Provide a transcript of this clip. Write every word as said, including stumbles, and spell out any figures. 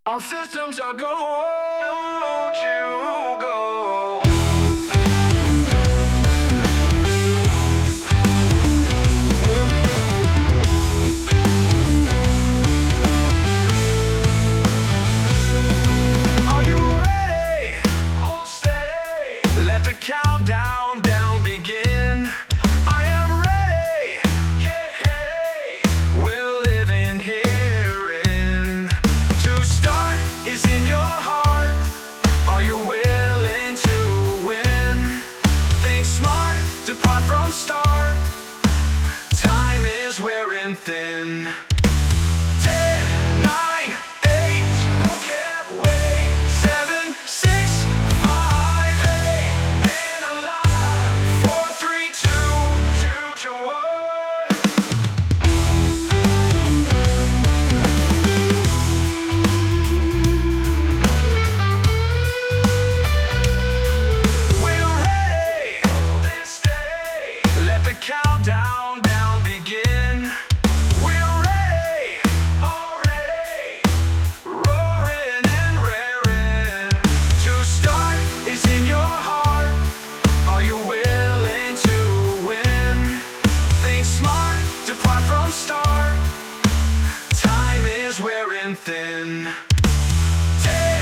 All systems are go. Won't you go? Are you ready? Hold steady. Let the countdown down begin. I am ready. Get ready. We're living herein. To start is in your heart. Are you willing to win? Think smart, depart from start. Time is wearing thin. Ten, nine, eight, can't wait. Seven, six, five, eight, and alive. Four, three, two, two, two, one. We're ready, then stay. Let the countdown down begin. We're ready, already, roaring and raring. To start is in your heart. Are you willing to win? Think smart, depart from start. Time is wearing thin. Take